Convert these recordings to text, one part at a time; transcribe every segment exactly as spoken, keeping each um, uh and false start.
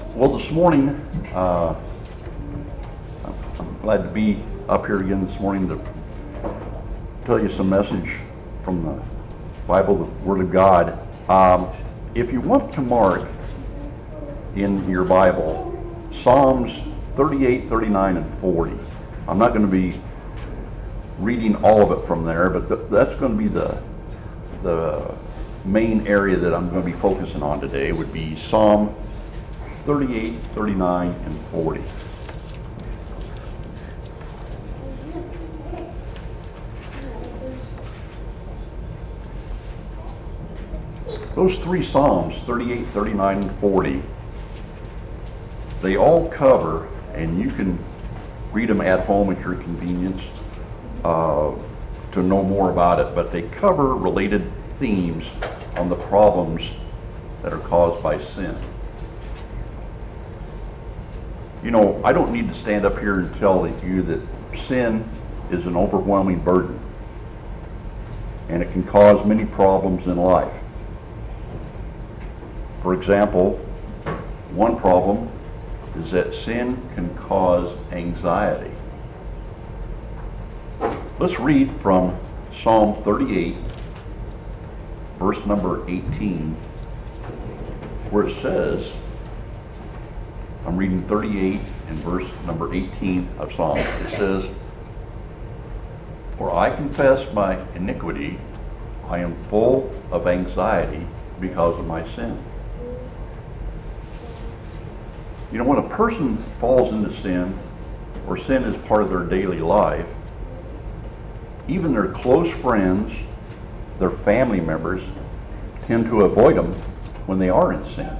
Well, this morning, uh, I'm glad to be up here again this morning to tell you some message from the Bible, the Word of God. Um, if you want to mark in your Bible Psalms thirty-eight, thirty-nine, and forty, I'm not going to be reading all of it from there, but th that's going to be the the main area that I'm going to be focusing on today. Would be Psalm thirty-eight, thirty-nine, and forty. Those three Psalms, thirty-eight, thirty-nine, and forty, they all cover, and you can read them at home at your convenience uh, to know more about it, but they cover related themes on the problems that are caused by sin. You know, I don't need to stand up here and tell you that sin is an overwhelming burden, and it can cause many problems in life. For example, one problem is that sin can cause anxiety. Let's read from Psalm thirty-eight, verse number eighteen, where it says, I'm reading thirty-eight and verse number eighteen of Psalms. It says, "For I confess my iniquity, I am full of anxiety because of my sin." You know, when a person falls into sin, or sin is part of their daily life, even their close friends, their family members, tend to avoid them when they are in sin.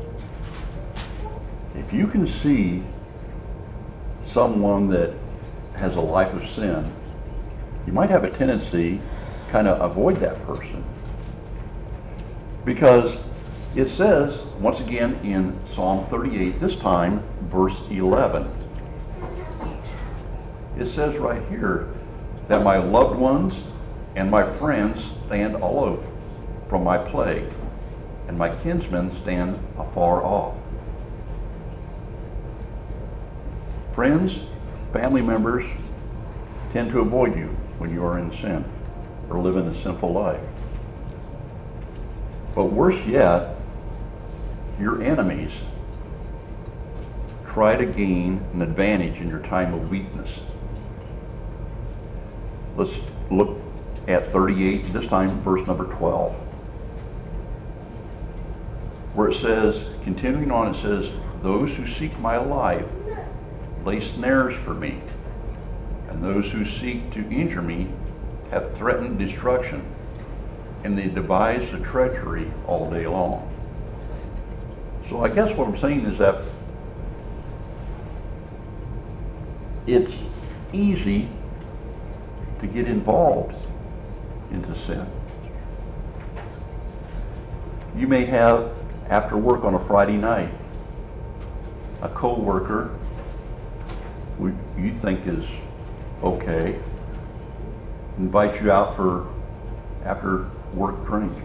If you can see someone that has a life of sin, you might have a tendency to kind of avoid that person. Because it says, once again in Psalm thirty-eight, this time verse eleven, it says right here that my loved ones and my friends stand aloof from my plague, and my kinsmen stand afar off. Friends, family members tend to avoid you when you are in sin or living a sinful life. But worse yet, your enemies try to gain an advantage in your time of weakness. Let's look at thirty-eight, this time verse number twelve, where it says, continuing on, it says, "Those who seek my life lay snares for me, and those who seek to injure me have threatened destruction, and they devise the treachery all day long." So I guess what I'm saying is that it's easy to get involved into sin. You may have, after work on a Friday night, a co-worker who you think is okay, invite you out for after work drink.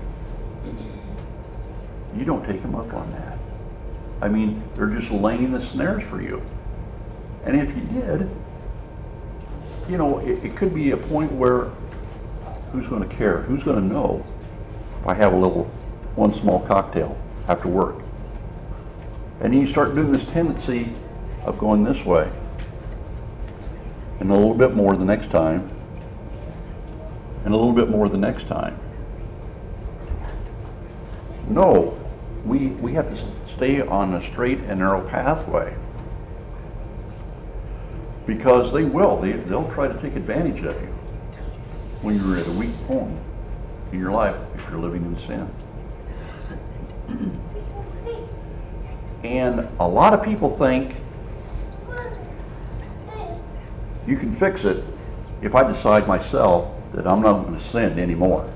You don't take them up on that. I mean, they're just laying the snares for you. And if you did, you know, it, it could be a point where who's going to care? Who's going to know if I have a little, one small cocktail after work? And then you start doing this tendency of going this way, and a little bit more the next time, and a little bit more the next time. No, we, we have to stay on a straight and narrow pathway, because they will. They, they'll try to take advantage of you when you're at a weak point in your life if you're living in sin. And a lot of people think you can fix it if I decide myself that I'm not going to sin anymore.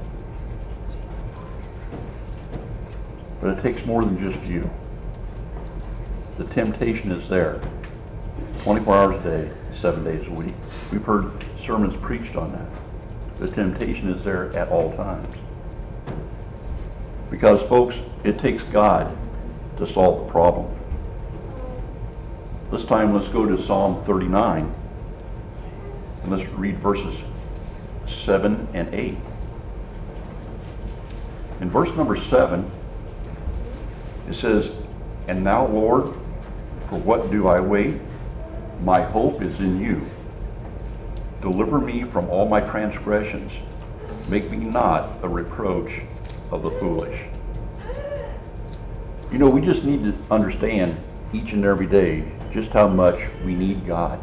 But it takes more than just you. The temptation is there, twenty-four hours a day, seven days a week. We've heard sermons preached on that. The temptation is there at all times. Because, folks, it takes God to solve the problem. This time let's go to Psalm thirty-nine and let's read verses seven and eight. In verse number seven, it says, "And now, Lord, for what do I wait? My hope is in you. Deliver me from all my transgressions. Make me not a reproach of the foolish." You know, we just need to understand each and every day just how much we need God.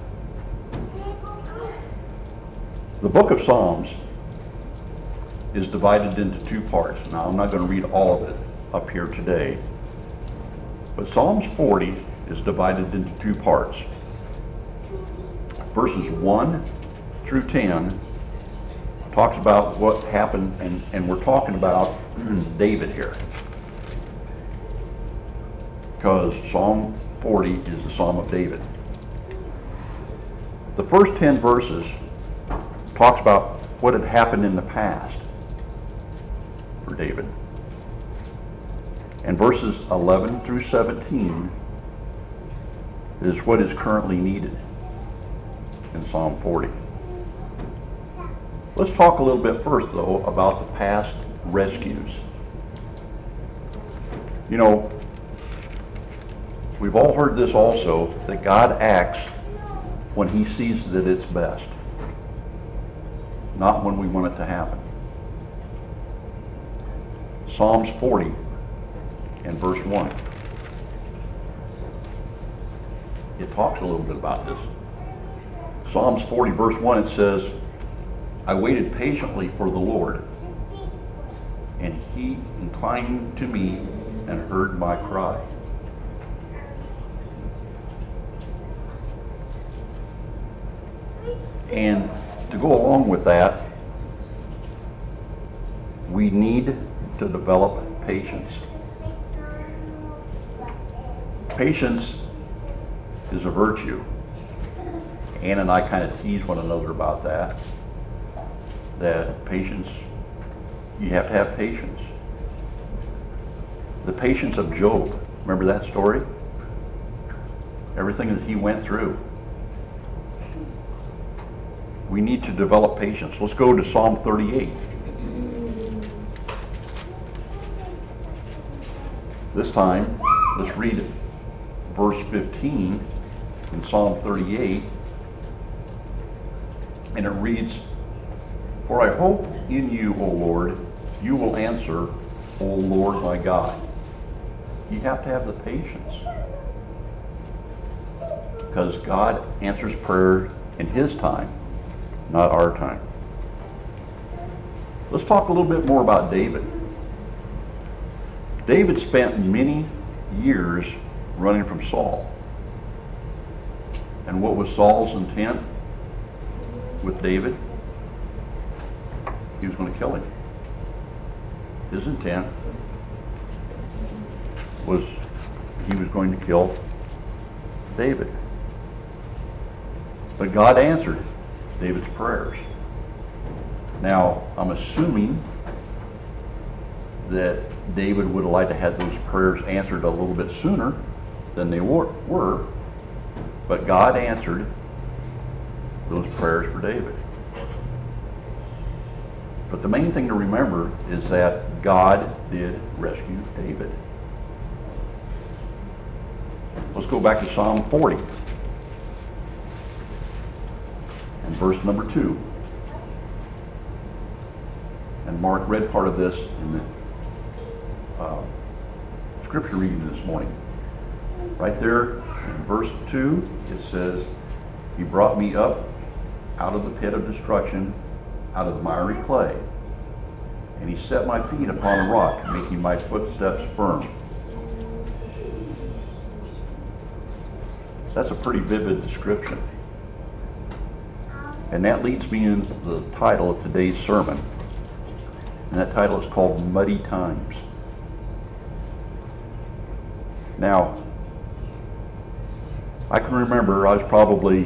The book of Psalms is divided into two parts. Now, I'm not going to read all of it up here today, but Psalms forty is divided into two parts. Verses one through ten talks about what happened, and, and we're talking about David here, because Psalm forty is the Psalm of David. The first ten verses talks about what had happened in the past for David. And verses eleven through seventeen is what is currently needed in Psalm forty. Let's talk a little bit first, though, about the past rescues. You know, we've all heard this also, that God acts when he sees that it's best, not when we want it to happen. Psalms forty and verse one. It talks a little bit about this. Psalms forty verse one, it says, "I waited patiently for the Lord, and he inclined to me and heard my cry." And to go along with that, we need to develop patience. Patience is a virtue. Ann and I kind of tease one another about that. That patience, you have to have patience. The patience of Job, remember that story? Everything that he went through. We need to develop patience. Let's go to Psalm thirty-eight. This time, let's read verse fifteen in Psalm thirty-eight. And it reads, "For I hope in you, O Lord, you will answer, O Lord my God." You have to have the patience, because God answers prayer in his time, not our time. Let's talk a little bit more about David. David spent many years running from Saul. And what was Saul's intent with David? He was going to kill him. His intent was he was going to kill David. But God answered David's prayers. Now, I'm assuming that David would have liked to have those prayers answered a little bit sooner than they were, but God answered those prayers for David. But the main thing to remember is that God did rescue David. Let's go back to Psalm forty and verse number two. And Mark read part of this in the uh, scripture reading this morning. Right there in verse two, it says, "He brought me up out of the pit of destruction, out of the miry clay, and he set my feet upon a rock, making my footsteps firm." That's a pretty vivid description. And that leads me into the title of today's sermon. And that title is called Muddy Times. Now, I can remember I was probably,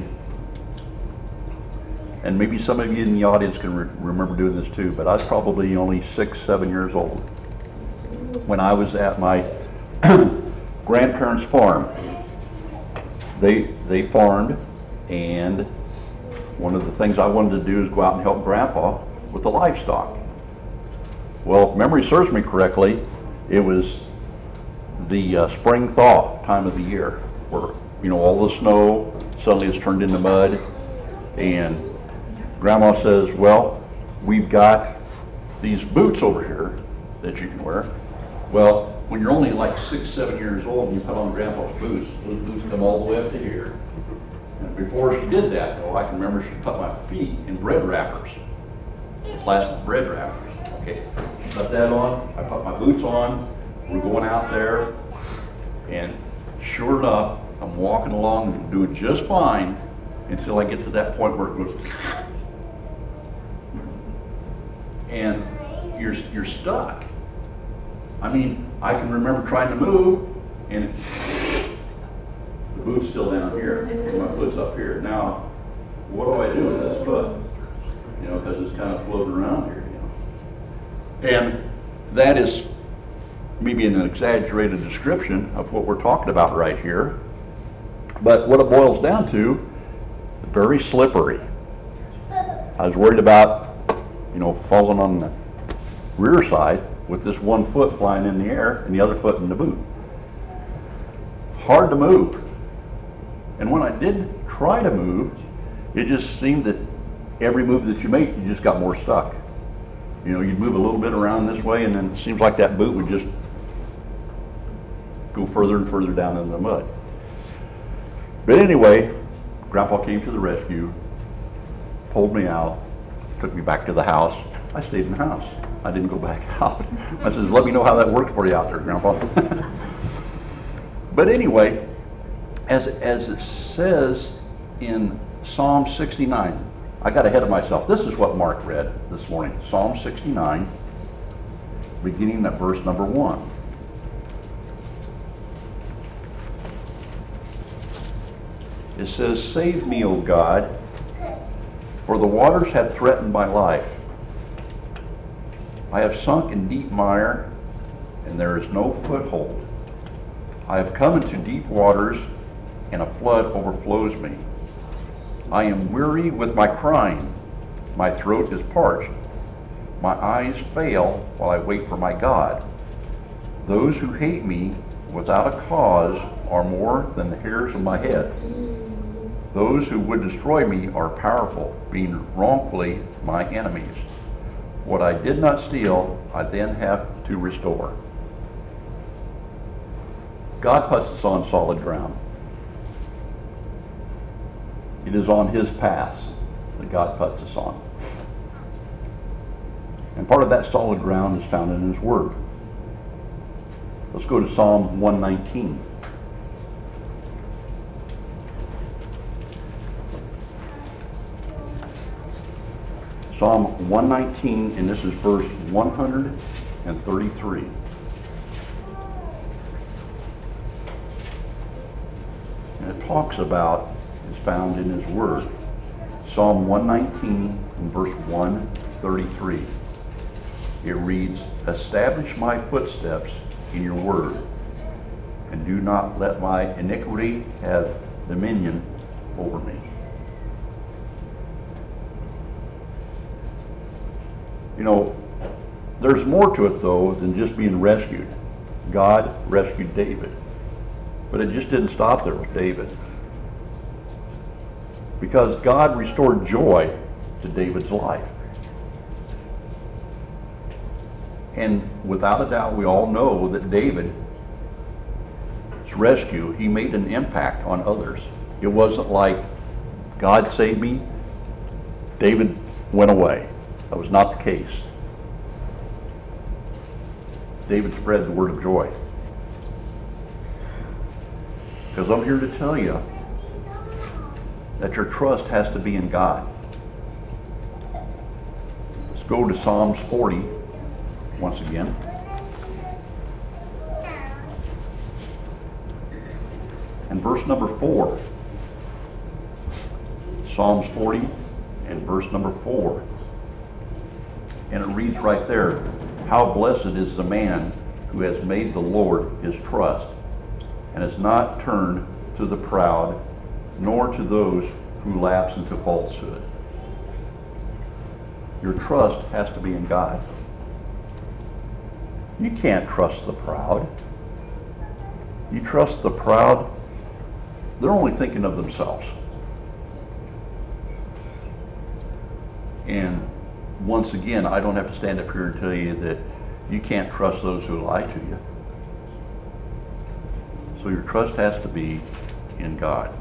and maybe some of you in the audience can re remember doing this too, but I was probably only six, seven years old when I was at my grandparents' farm. they, they farmed, and one of the things I wanted to do is go out and help Grandpa with the livestock. Well, if memory serves me correctly, it was the uh, spring thaw time of the year where, you know, all the snow suddenly is turned into mud, and Grandma says, well, we've got these boots over here that you can wear. Well, when you're only like six, seven years old and you put on Grandpa's boots, those boots come all the way up to here. And before she did that, though, I can remember she put my feet in bread wrappers, plastic bread wrappers. Okay, she put that on, I put my boots on, we're going out there, and sure enough, I'm walking along and doing just fine until I get to that point where it goes, and you're, you're stuck. I mean, I can remember trying to move, and the boot's still down here, and my foot's up here. Now, what do I do with this foot? You know, because it's kind of floating around here, you know. And that is maybe an exaggerated description of what we're talking about right here. But what it boils down to, very slippery. I was worried about, you know, falling on the rear side with this one foot flying in the air and the other foot in the boot. Hard to move. And when I did try to move, it just seemed that every move that you make, you just got more stuck. You know, you'd move a little bit around this way, and then it seems like that boot would just go further and further down in the mud. But anyway, Grandpa came to the rescue, pulled me out, took me back to the house. I stayed in the house. I didn't go back out. I said, let me know how that works for you out there, Grandpa. But anyway, as, as it says in Psalm sixty-nine, I got ahead of myself. This is what Mark read this morning. Psalm sixty-nine, beginning at verse number one. It says, save me, O God, for the waters have threatened my life. I have sunk in deep mire, and there is no foothold. I have come into deep waters, and a flood overflows me. I am weary with my crying. My throat is parched. My eyes fail while I wait for my God. Those who hate me without a cause are more than the hairs of my head. Those who would destroy me are powerful, being wrongfully my enemies. What I did not steal, I then have to restore. God puts us on solid ground. It is on His paths that God puts us on. And part of that solid ground is found in His Word. Let's go to Psalm one nineteen. Psalm one nineteen, and this is verse one hundred thirty-three. And it talks about, is found in His Word. Psalm one nineteen and verse one thirty-three. It reads, establish my footsteps in your word, and do not let my iniquity have dominion over me. You know, there's more to it, though, than just being rescued. God rescued David. But it just didn't stop there with David. Because God restored joy to David's life. And without a doubt, we all know that David's rescue, he made an impact on others. It wasn't like, God saved me, David went away. That was not the case. David spread the word of joy. Because I'm here to tell you that your trust has to be in God. Let's go to Psalms forty once again. And verse number four. Psalms forty and verse number four. And it reads right there, how blessed is the man who has made the Lord his trust, and has not turned to the proud, nor to those who lapse into falsehood. Your trust has to be in God. You can't trust the proud. You trust the proud, they're only thinking of themselves. And once again, I don't have to stand up here and tell you that you can't trust those who lie to you. So your trust has to be in God.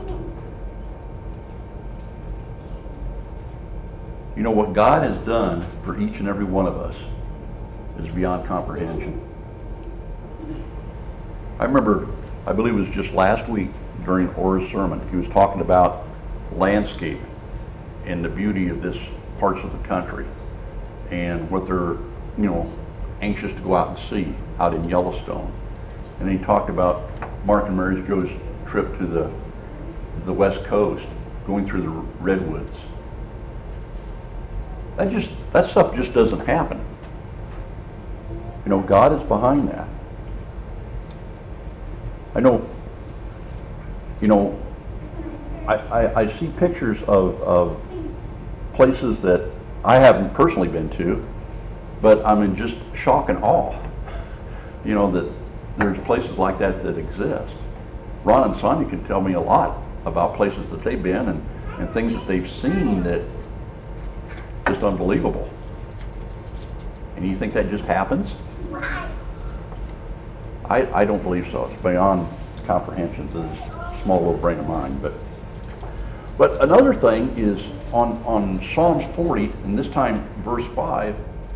You know, what God has done for each and every one of us is beyond comprehension. I remember, I believe it was just last week during Orr's sermon, he was talking about landscape and the beauty of this parts of the country and what they're, you know, anxious to go out and see out in Yellowstone. And he talked about Mark and Mary Jo's trip to the, the West Coast, going through the redwoods. That just, that stuff just doesn't happen. You know, God is behind that. I know, you know, I, I, I see pictures of, of places that I haven't personally been to, but I'm in just shock and awe, you know, that there's places like that that exist. Ron and Sonia can tell me a lot about places that they've been and, and things that they've seen that just unbelievable. And you think that just happens? I, I don't believe so. It's beyond comprehension to this small little brain of mine. But but another thing is on, on Psalms forty, and this time verse five,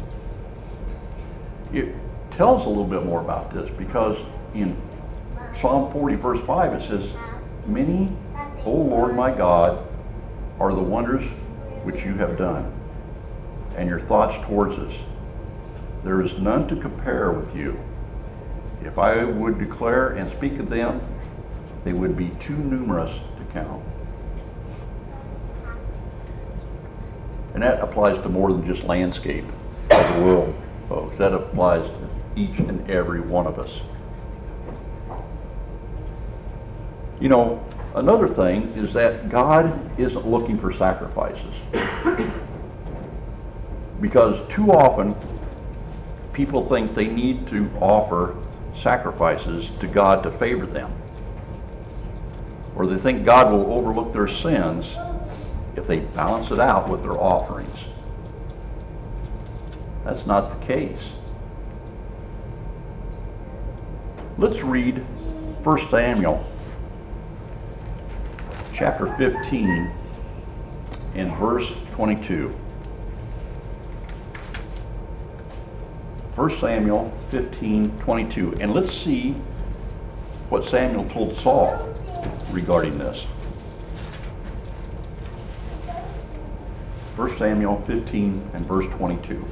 it tells a little bit more about this, because in Psalm forty verse five it says, "Many, O Lord my God, are the wonders which you have done, and your thoughts towards us. There is none to compare with you. If I would declare and speak of them, they would be too numerous to count." And that applies to more than just landscape of the world, folks. That applies to each and every one of us. You know, another thing is that God isn't looking for sacrifices. Because too often, people think they need to offer sacrifices to God to favor them. Or they think God will overlook their sins if they balance it out with their offerings. That's not the case. Let's read First Samuel chapter fifteen and verse twenty-two. First Samuel fifteen, twenty-two. And let's see what Samuel told Saul regarding this. First Samuel fifteen and verse twenty-two.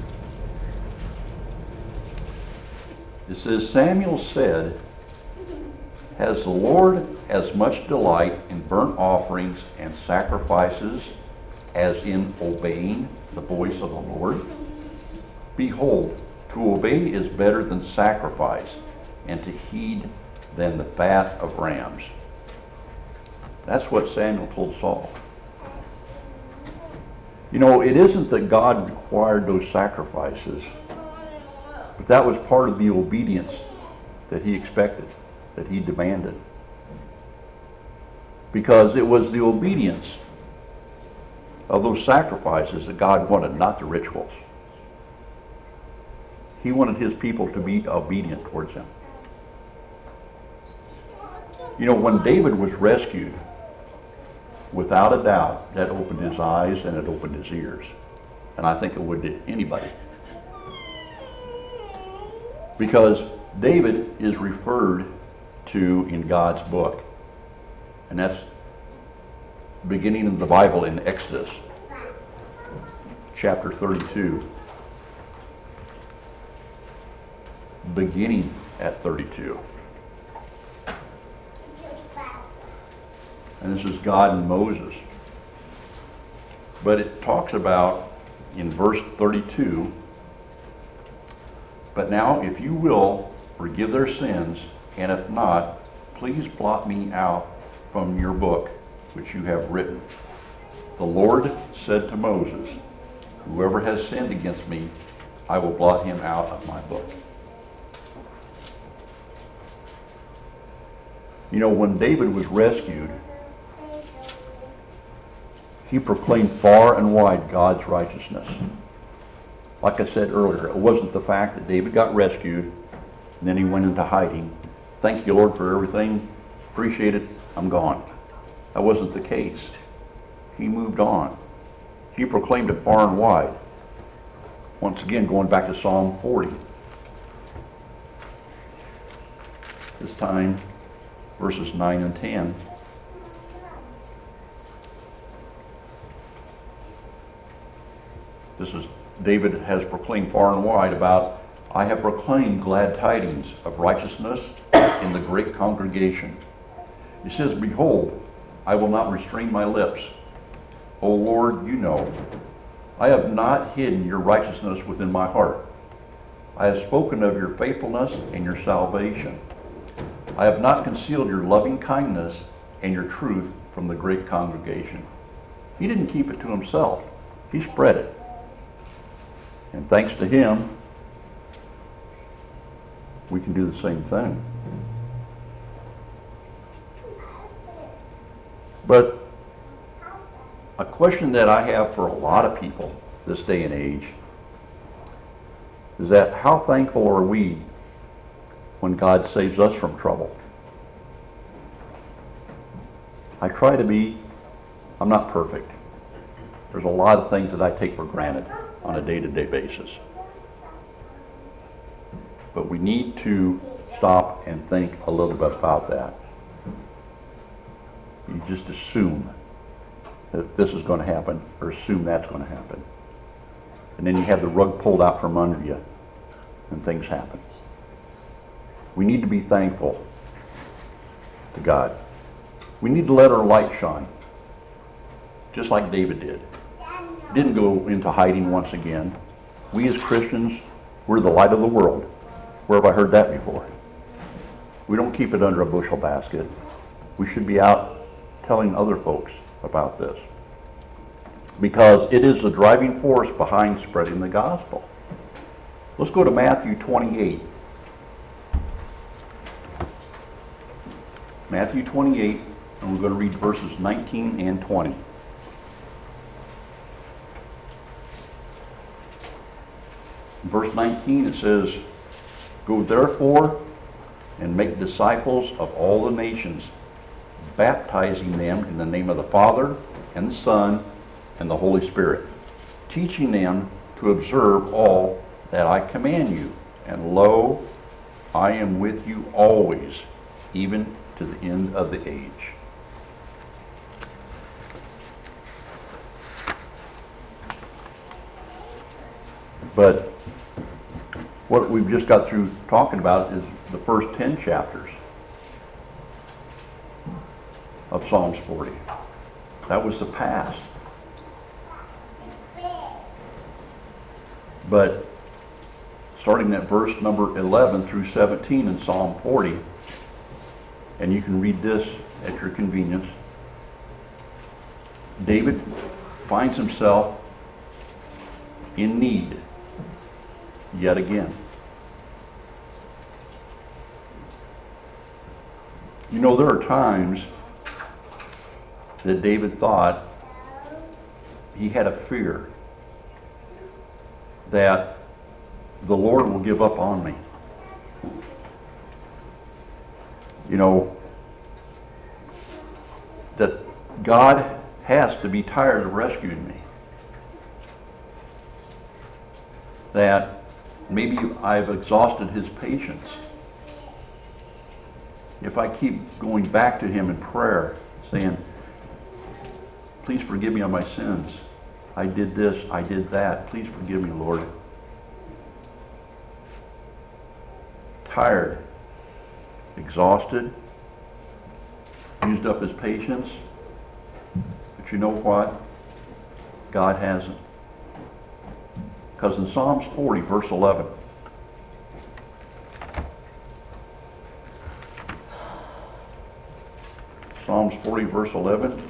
It says, "Samuel said, Has the Lord as much delight in burnt offerings and sacrifices as in obeying the voice of the Lord? Behold, to obey is better than sacrifice, and to heed than the fat of rams." That's what Samuel told Saul. You know, it isn't that God required those sacrifices, but that was part of the obedience that he expected, that he demanded. Because it was the obedience of those sacrifices that God wanted, not the rituals. He wanted his people to be obedient towards him. You know, when David was rescued, without a doubt, that opened his eyes and it opened his ears. And I think it would to anybody. Because David is referred to in God's book. And that's the beginning of the Bible in Exodus, chapter thirty-two. Beginning at thirty-two. And this is God and Moses. But it talks about, in verse thirty-two, "But now if you will forgive their sins, and if not, please blot me out from your book which you have written. The Lord said to Moses, whoever has sinned against me, I will blot him out of my book. You know, when David was rescued, he proclaimed far and wide God's righteousness. Like I said earlier, it wasn't the fact that David got rescued and then he went into hiding. Thank you, Lord, for everything. Appreciate it. I'm gone. That wasn't the case. He moved on. He proclaimed it far and wide. Once again, going back to Psalm forty. This time, verses nine and ten. This is, David has proclaimed far and wide about, I have proclaimed glad tidings of righteousness in the great congregation. He says, behold, I will not restrain my lips. O Lord, you know, I have not hidden your righteousness within my heart. I have spoken of your faithfulness and your salvation. I have not concealed your loving kindness and your truth from the great congregation. He didn't keep it to himself. He spread it. And thanks to him, we can do the same thing. But a question that I have for a lot of people this day and age is that how thankful are we when God saves us from trouble? I try to be. I'm not perfect. There's a lot of things that I take for granted on a day-to-day basis. But we need to stop and think a little bit about that. You just assume that this is going to happen, or assume that's going to happen. And then you have the rug pulled out from under you, and things happen. We need to be thankful to God. We need to let our light shine, just like David did. Didn't go into hiding once again. We as Christians, we're the light of the world. Where have I heard that before? We don't keep it under a bushel basket. We should be out telling other folks about this, because it is the driving force behind spreading the gospel. Let's go to Matthew twenty-eight. Matthew twenty-eight, and we're going to read verses nineteen and twenty. In verse nineteen it says, go therefore and make disciples of all the nations, baptizing them in the name of the Father and the Son and the Holy Spirit, teaching them to observe all that I command you. And lo, I am with you always, even to the end of the age. But what we've just got through talking about is the first ten chapters of Psalms forty. That was the past. But starting at verse number eleven through seventeen in Psalm forty, and you can read this at your convenience, David finds himself in need yet again. You know, there are times that David thought he had a fear that the Lord will give up on me. You know, that God has to be tired of rescuing me. That maybe I've exhausted his patience. If I keep going back to him in prayer, saying, please forgive me of my sins. I did this, I did that. Please forgive me, Lord. Tired, exhausted, used up his patience. But you know what? God hasn't. Because in Psalms forty, verse eleven, Psalms forty, verse eleven.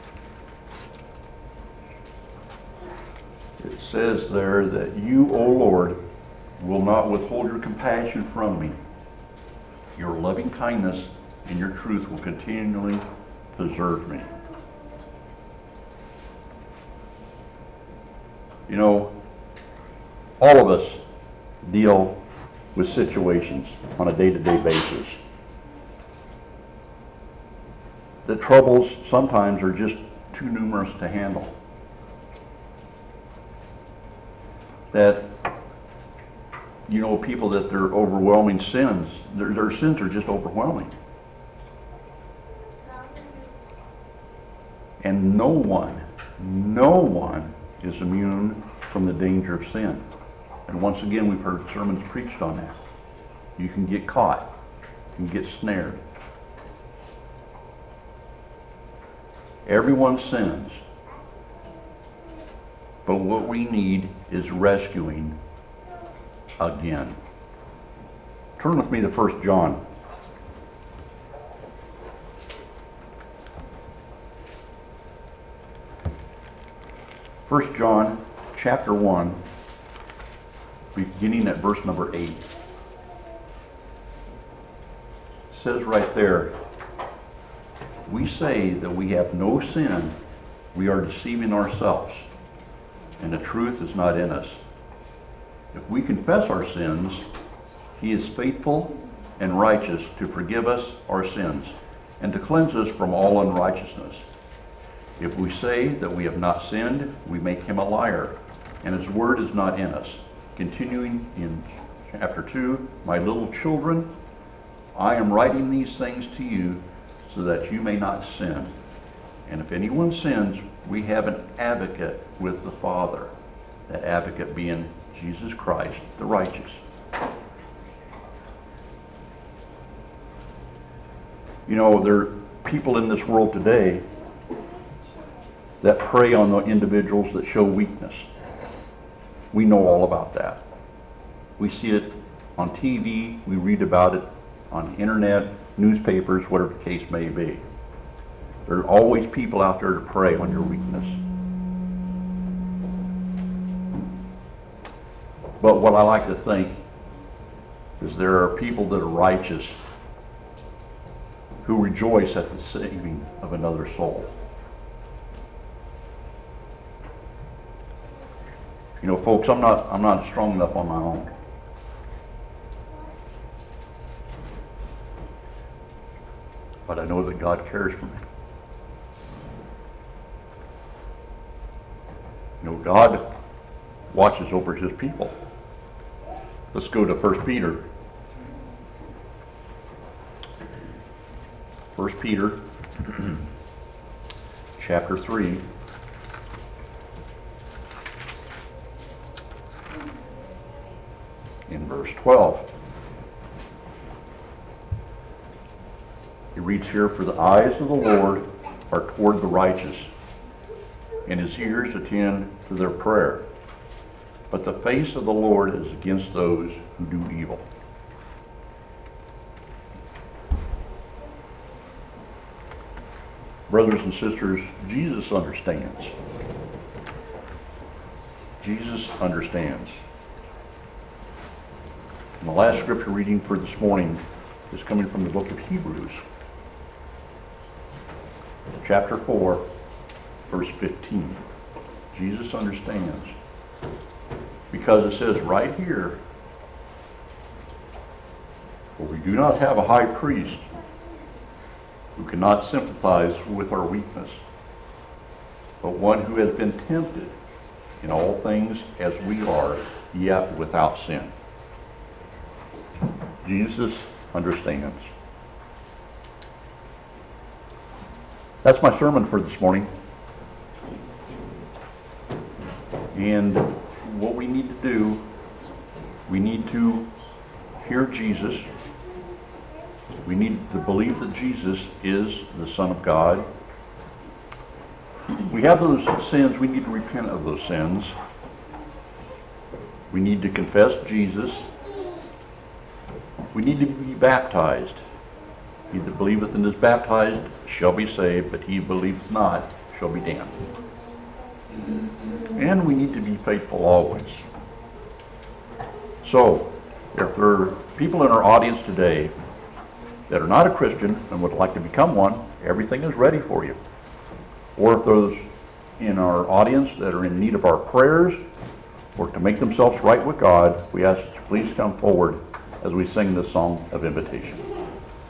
It says there that you, O Lord, will not withhold your compassion from me. Your loving kindness and your truth will continually preserve me. You know, all of us deal with situations on a day-to-day basis. The troubles sometimes are just too numerous to handle. That, you know, people that their overwhelming sins, their, their sins are just overwhelming. And no one, no one is immune from the danger of sin. And once again, we've heard sermons preached on that. You can get caught, you can get snared. Everyone sins. But what we need is rescuing again. Turn with me to First John. First John chapter one, beginning at verse number eight. It says right there, if we say that we have no sin, we are deceiving ourselves, and the truth is not in us. If we confess our sins, he is faithful and righteous to forgive us our sins and to cleanse us from all unrighteousness. If we say that we have not sinned, we make him a liar, and his word is not in us. Continuing in chapter two, my little children, I am writing these things to you so that you may not sin. And if anyone sins, we have an advocate with the Father, that advocate being Jesus Christ, the righteous. You know, there are people in this world today that prey on the individuals that show weakness. We know all about that. We see it on T V, we read about it on the internet, newspapers, whatever the case may be. There are always people out there to prey on your weakness. But what I like to think is there are people that are righteous who rejoice at the saving of another soul. You know, folks, I'm not I'm not strong enough on my own. But I know that God cares for me. You know, God watches over his people. Let's go to First Peter. First Peter chapter three. In verse twelve. He reads here, for the eyes of the Lord are toward the righteous, and his ears attend to their prayer. But the face of the Lord is against those who do evil. Brothers and sisters, Jesus understands. Jesus understands. And the last scripture reading for this morning is coming from the book of Hebrews, chapter four, verse fifteen. Jesus understands. Because it says right here, for we do not have a high priest who cannot sympathize with our weakness, but one who has been tempted in all things as we are, yet without sin. Jesus understands. That's my sermon for this morning. And what we need to do, we need to hear Jesus. We need to believe that Jesus is the Son of God. We have those sins, we need to repent of those sins. We need to confess Jesus. We need to be baptized He that believeth and is baptized shall be saved, but he who believeth not shall be damned. And we need to be faithful always. So, if there are people in our audience today that are not a Christian and would like to become one, everything is ready for you. Or if those in our audience that are in need of our prayers or to make themselves right with God, we ask that you please come forward as we sing this song of invitation.